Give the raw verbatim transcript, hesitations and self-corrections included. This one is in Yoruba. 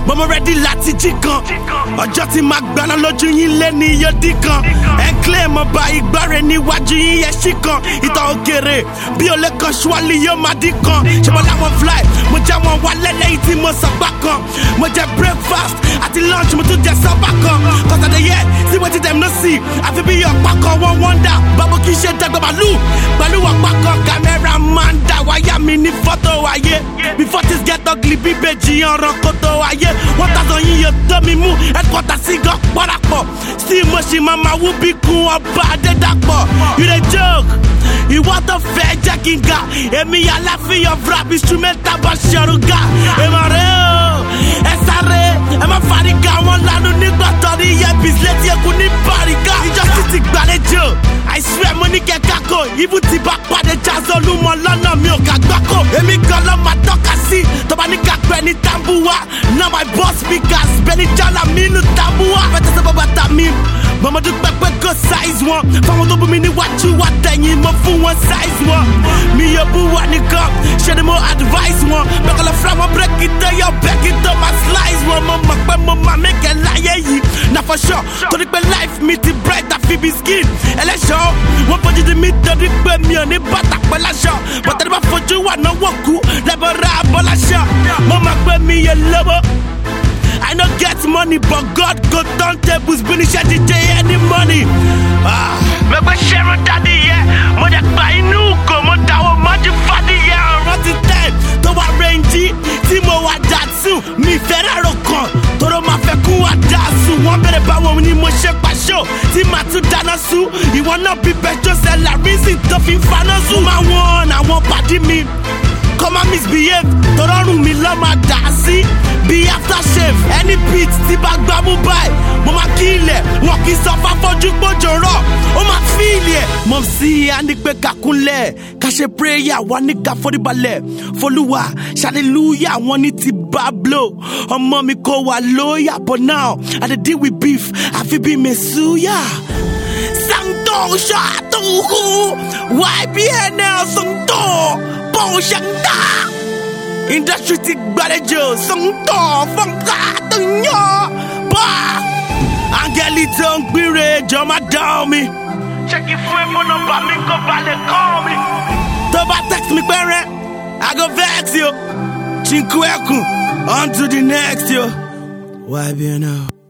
but mo ready láti jí kan. Ọjọ́ tí máa gbaná lójú yín lé ní iye dí kan. Ẹ ń claim ọba ìgbáre níwájú yín yẹn ṣí kan. Ìtàn òkèrè bí olè kan ṣúwálì yóò máa dín kan. Ṣé mo láwọn fly? Mo jẹ́ wọn wálé lẹ́yìn tí mo sọ̀gbà kan. Mo jẹ breakfast àti lunch mo tún jẹ sọ́gbà kan. Cause I dey hear see wetin dem no see. Àfi bí ọ̀pá kan wọ́n wonder. Báwo kì í ṣe dẹ́gbẹ́ màlúù? Pẹ̀lú ọ̀pá kan kámẹ́rà máa ń dà wáyà mi ní fọ́tò ayé. Before this get ugly bíbèjì ọ̀ràn kótó ayé. One thousand yín yóò tó mi mú headquarter sí gan pọ́dàpọ̀. Sí mo ṣì máa máa wú bí kun ọba Adédàpọ̀. You dey joke? Ìwọ tó fẹ́ jẹ́ kí n ga. Èmi aláfihàn rap instrumental bá ṣẹ̀rù ga. Èmọ̀ rẹ̀ o, ẹ sáré, ẹ má fariga. Wọ́n lanu nígbà tó ní earpiece létí ẹkùn ní bàrígà. Ìjọ sì ti gbàlejò. I swear mo ní kẹ̀kẹ́ kò. Ibú ti bá pàdé Jazz Olúmọ lọ́nà mi ò kà gbáko. Èmi gan ló máa tọ́ka sí. Tọ́ba ní ká pẹ́ ní Tambuwa. Now my boss speakers Benny Jala mi lu Tambuwa. Fẹ́tẹ́ sẹ́ bàbá ta mi. Mọ̀mọ́dú pẹ́pẹ́ go size wọn. Fáwọn tó bú mi níwájú wa tẹ̀yìn mo fún wọn size wọn. Mi yóò bú wa nìkan. Ṣé ni mo advice wọn? Bẹ́kọ̀lẹ̀ fúra wọn break it down yọ bẹ́kì tó máa slice wọn. Mo mọ̀ pé mo máa mẹ́kẹ̀ láyé yìí. Na for sure. Torí pé life mi ti bright àfi bí skin. Ẹlẹ́ṣọ́ wọ́n fojú di mi torí pé mi ò ní bàtà pẹ́ láṣọ. Bọ̀tẹ́ni bá fojú wà náwó kú lẹ́bọ̀ ra abọ́ láṣọ. Mo mọ̀ pé mi yẹ lọ́wọ́. I no get money, but God go turn tables. Bini ṣe D J any money. Mo gbé ṣẹ́run dáadé yẹ, mo dẹ̀ gba inú kò, mo dáwọ́ mọ́jú fàdí yẹ. Ọ̀rọ̀ ti tẹ̀ tó wá rẹ́ǹjì tí mo wá dà tún. Mi fẹ́ràn ro kan, tóró máa fẹ́ kú wá dà sùn. Wọ́n bẹ̀rẹ̀ báwo ni mo ṣe pàṣọ, tí màá tún dáná sùn. Ìwọ náà bí bẹ́jọ́ sẹ́lá, reason tó fi ń faná sùn. Máa wọ́n àwọn pàdé mi. Come and misbehave, tọ́rọ́rùn mi lọ́ máa dà sí. Bí aftershave, any beat tí bá gbá mú báyìí. Mo máa kí ilẹ̀, wọn kì í sọ fáfọ́jú gbójò rọ̀. Ó máa fi ilẹ̀. Mọ̀ sí i, a ní pé kakunlẹ̀. Ká ṣe prayer, wọ́n ní ká foríbalẹ̀. Folúwa, hallelujah, wọ́n ní ti bá blow. Ọmọ mi kò wà lóyà, but now I dey deal with beef. Àfi bí Mẹ̀súyà. Santo Ṣàtúhù, Y B N L Santo. Industry ti gbàlejò Santo fọ́nká tó yàn bá. Áńgẹ́lì tó ń gbére jọ máa dán mi. Ṣé kí fún ẹ fún nọ́mbà mi kó balẹ̀ kọ́ mi? Tó bá text mi pẹ́rẹ́, I go vex yo. Chinkú ẹkùn, on to the next yo. Y B N L.